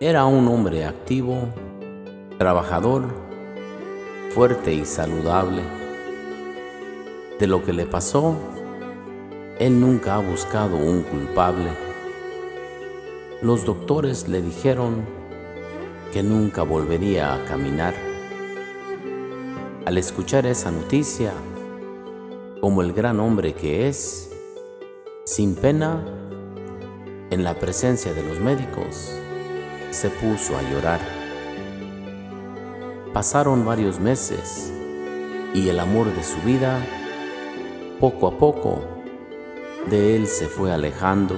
Era un hombre activo, trabajador, fuerte y saludable. De lo que le pasó, él nunca ha buscado un culpable. Los doctores le dijeron que nunca volvería a caminar. Al escuchar esa noticia, como el gran hombre que es, sin pena, en la presencia de los médicos, se puso a llorar. Pasaron varios meses y el amor de su vida, poco a poco, de él se fue alejando.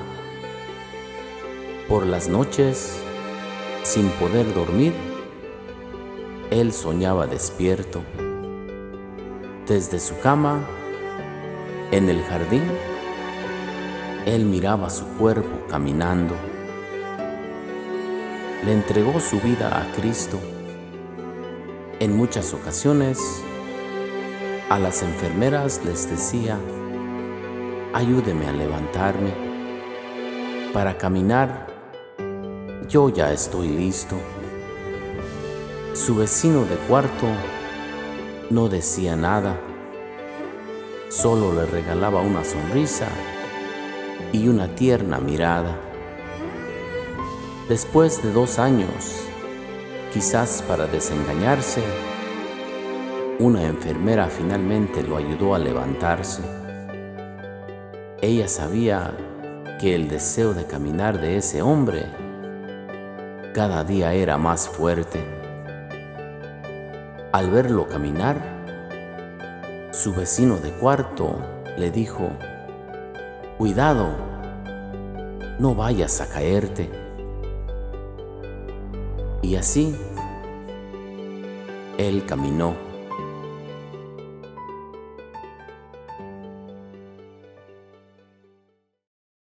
Por las noches, sin poder dormir, él soñaba despierto. Desde su cama, en el jardín, él miraba su cuerpo caminando. Le entregó su vida a Cristo. En muchas ocasiones, a las enfermeras les decía: ayúdeme a levantarme. Para caminar, yo ya estoy listo. Su vecino de cuarto no decía nada, solo le regalaba una sonrisa y una tierna mirada. Después de 2 años, quizás para desengañarse, una enfermera finalmente lo ayudó a levantarse. Ella sabía que el deseo de caminar de ese hombre cada día era más fuerte. Al verlo caminar, su vecino de cuarto le dijo: cuidado, no vayas a caerte. Y así, él caminó.